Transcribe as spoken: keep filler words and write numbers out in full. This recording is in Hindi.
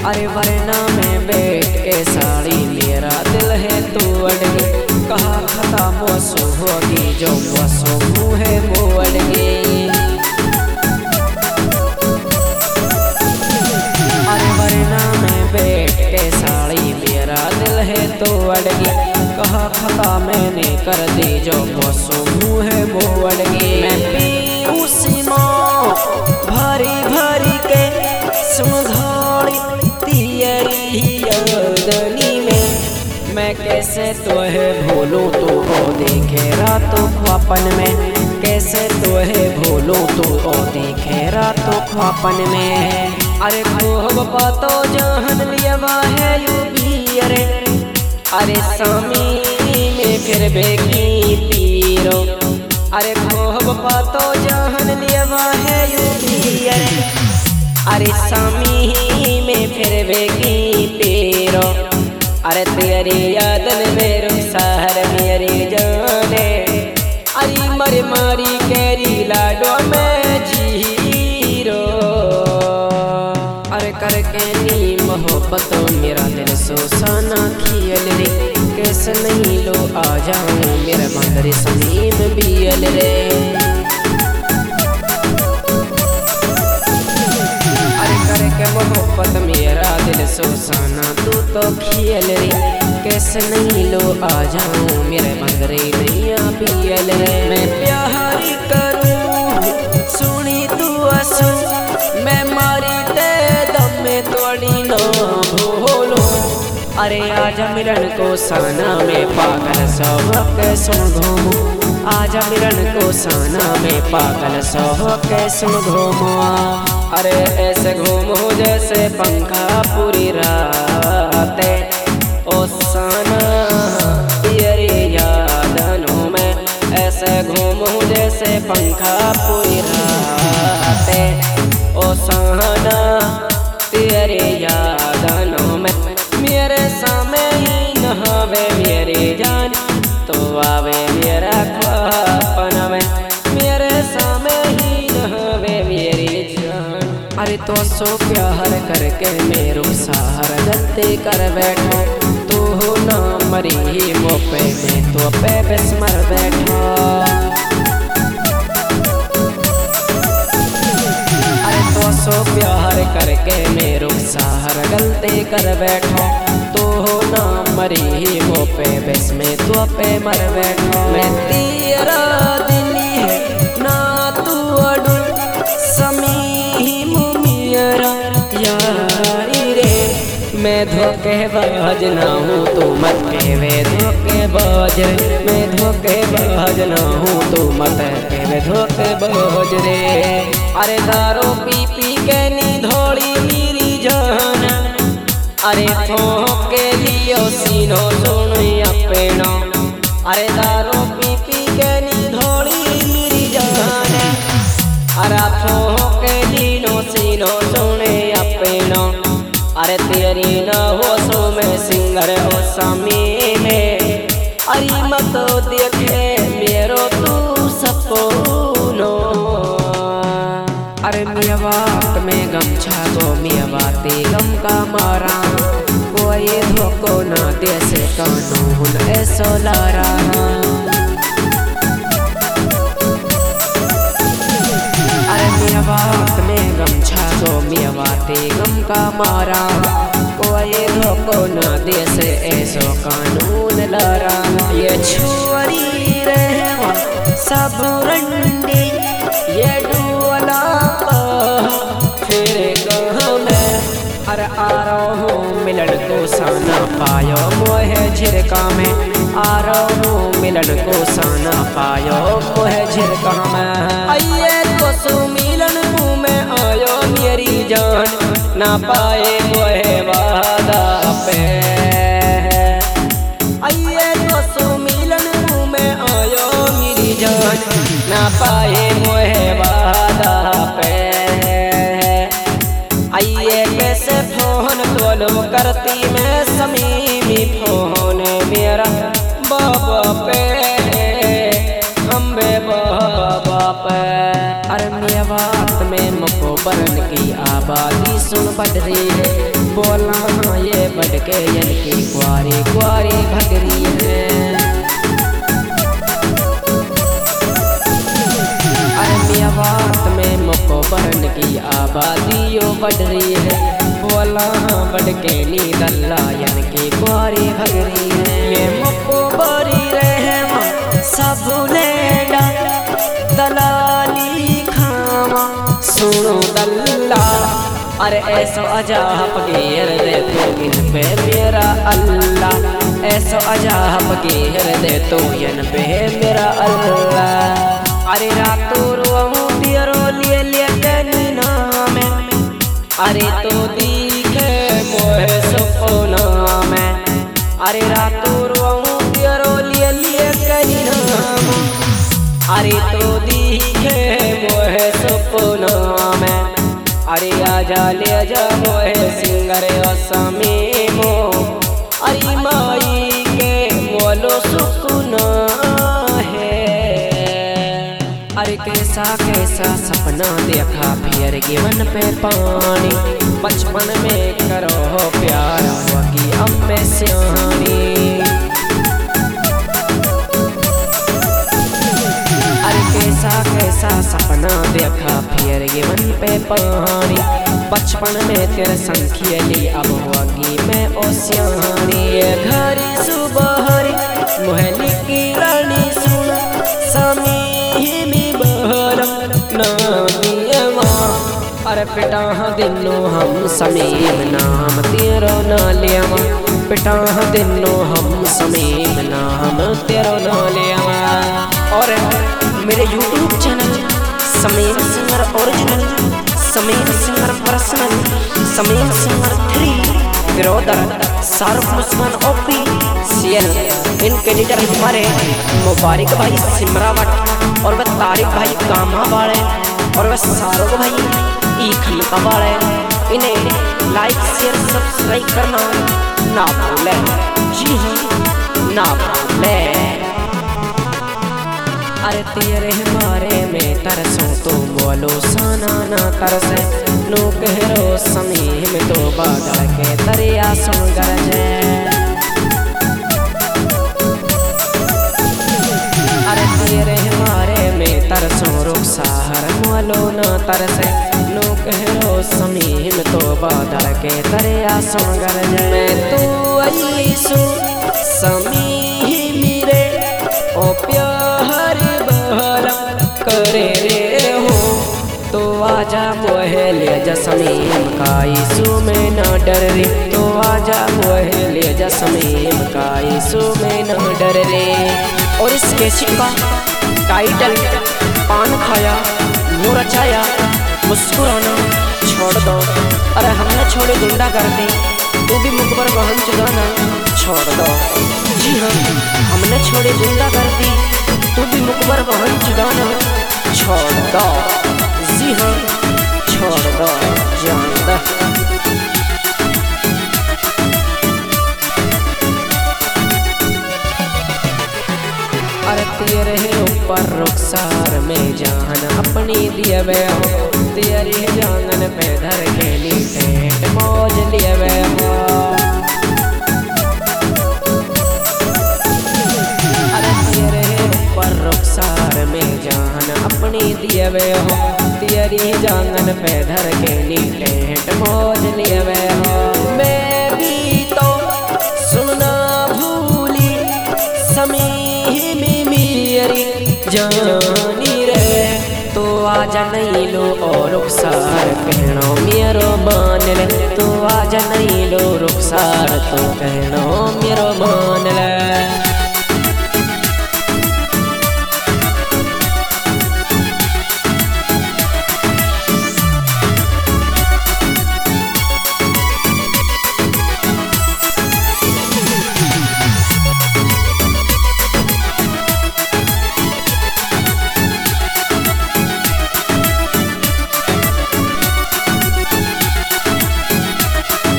अरे वरना में बैठ के साड़ी मेरा दिल है तू अड़गी, कहा खता मोसो होगी जो मोसो मुँह है वो अड़गी। अरे वरना में बैठ के साड़ी मेरा दिल है तो अड़गी, कहा खता मैंने कर दी जो मोसो मुँह है वो अड़गी। मैं पी उसी मो भरी भरी के सुधारी तेरी यादनी में, मैं कैसे तोहे भूलूं तू को देखे रातों ख्वापन में, कैसे तोहे भूलूं तू को देखे रातों ख्वापन में। अरे खूब बातो जहन लिया है यू भी अरे, अरे सामी में फिर बेकी पीरो। अरे खूब बातो जहन लिया है यू भी अरे, अरे सामी में फिर बेगी पेरो। अरे तेरी यादन में रुखसार मेरी जाने, अरे मर मारी कैरी लाडो में जीरो। अरे करके नी मोहब्बत मेरा दिल सोसाना खियल रे, कैसे नहीं लो आ जाऊं मेरे मंदिर समीम बियल रे। मोहब्बत मेरा दिल सोसाना तू तो खियल रे, कैसे नहीं लो आ जाऊं मेरे मंगरे नैया पियल रे। मैं प्यार करूं सुनी तू आसू, मैं मारी ते दम में तोड़ी ना भूलो। अरे आजा मिलन को साना में पागल सब सुन घूमू, आजा मिलन को साना में पागल सब सुन घूमू। अरे ऐसे घूमो जैसे पंखा पूरी रात, ओ साना तेरी यादनों में, ऐसे घूमो जैसे पंखा पूरी रात, ओ साना तेरी यादनों में। मेरे सामने ही नहावे मेरी जान, तो आवे मेरा ख्वापन में, मेरे सामने ही नहावे मेरी जान। अरे तो सो प्यार करके मेरो सहार गलती कर बैठो, तू हो ना मरी ही मोपे में तो पे बिस्मर बैठो। अरे तो सो प्यार करके मेरो सहार गलती कर बैठो, तू हो ना मरी ही मोपे बिस में तो पे मर बैठो। मैं तेरा दिली है ना तू अडुल समी यारी रे, मैं धोखेबाज ना हूँ तू मत कहवे धोखेबाज, मैं धोखेबाज ना हूँ तू मत कहवे धोखेबाज रे। अरे दारू पी पी के नी धोड़ी मेरी जान, अरे के लियो सीनो सुन अपना। अरे दारू पी पी के नी धोड़ी मेरी जान, अरे के लीनो सीनो सुने अपना। अरे तेरी न हो सो में सिंगर हो सामी में, अरे मत देखे मेरो तू सपनो। अरे मिया बात में गमछा को मिया बाते गम का मारा, कोई धोखो ना दे से कानून ऐसो लारा। बात में गमछा को मिया बाते गम का मारा, कोई धोखो ना दे से ऐसो कानून लारा। ये छुअरी रहवा सब रंडी, ये डुअला फिर कहाँ मैं। अरे आ रहा हूँ मिलन को साना पायो मोहे झिरका में, आ रहा हूँ मिलन को साना पायो मोहे झिरका में। आइए तो सुमिलन मुँह में आयो मेरी जान, ना पाए मोहे वादा पे। आइए तो सुमिलन मुँह में आयो मेरी जान, ना पाए मोहे वादा पे। आइए कैसे फोन तोलो करती मैं समीमी फोन मेरा बाबा पे, हम बे बाबा पे। अरे मेरा बात में मुको बरन की आबादी सुन बढ़ रही है। बोला हाँ ये बढ़ के इनकी कुआरी कुआरी भग रही है। अरे मेवात में मुको बरन की आबादी यो बढ़ रही है। बोला हाँ बढ़ के नी दल्ला इनकी कुआरी भग रही है। ये मुको बरी रहे सबने दलाली खावा सुनो दल्ला। अरे ऐसो अजाब घेर दे तो इन पे मेरा अल्लाह। ऐसो अजाब घेर दे तो इन पे मेरा अल्लाह। अरे रातों रोऊं तेरो लिए लिए तेरी नाम। अरे तो दिखे मोहे सपना में। अरे रातों रोऊं तेरो लिए लिए तेरी नाम। अरे तो दिखे मोहे सपना में। अरे आजा ले जा मोहे सिंगर असमी मो। अरे माई के बोलो सुकुना है। अरे कैसा कैसा सपना देखा फिर गिवन पे पानी। बचपन में करो प्यार होगी अब में सियानी। कैसा कैसा सपना देखा फिर गिवन पे पानी। बचपन में तेरे संखियली अब होगी मैं ओसियानी। घरी सुबहरी मोहली की रानी सुन समी में बहरम नाम। अरे पिटा दिनो हम समीम नाम तेरो ना लिया। पिटा दिनो हम समीम नाम तेरो ना लिया। और मेरे YouTube channel Sameer singer original, Sameer singer personal, Sameer singer three brother Shahrukh Muskan OP CL. इनके एडिटर हमारे मुबारक भाई सिमरावट और वह तारिक भाई कामा वाले और वह शाहरुख भाई ईखन का वाले। इन्हें लाइक शेयर सब्सक्राइब करना ना भूलें। जी हाँ ना भूलें। अरे तेरे हमारे में तरसों तो बोलो साना ना तरसे। नो कहरो समीह में तो बादल के दरिया सुन गरजे। अरे तेरे हमारे में तरसों रुखसार बोलो ना तरसे। नो कहरो समीह में तो बादल के दरिया सुन गरजे। मैं तू अली सु समीह मेरे ओ प्यार करे रे हो। तो आजा मोहे ले जा समीम का यीशु में न डर रे। तो आजा मोहे ले जा समीम का यीशु में न डर रे। और इस कैसेट का टाइटल पान खाया मुँह रचाया मुस्कुराना छोड़ दो। अरे हमने छोड़े गुंडा कर दी तू भी मुकबर बहन चुदाना छोड़ दो। जी हाँ हमने छोड़े गुंडा कर दी तू भी मुकबर बहन चुदाना छोड़ दो। जी हाँ छोड़ दो जान दो। अरे तेरे ऊपर रुखसार में जान अपनी दिए वे हो। तेरी जांगन पे धर के नीचे मौज लिए वे हो। अरे तेरे ऊपर रुखसार में जान अपनी दिए वे हो। तेरी जांगन पे धर के नीचे मौज लिए वे हो। मैं भी तो सुनना भूली समीह में मेरी जानी रे। तो आजा नहीं लो और रुखसार कहना मेरो मान ले। तो आजा नहीं लो रुखसार तो कहना मेरो मान ले।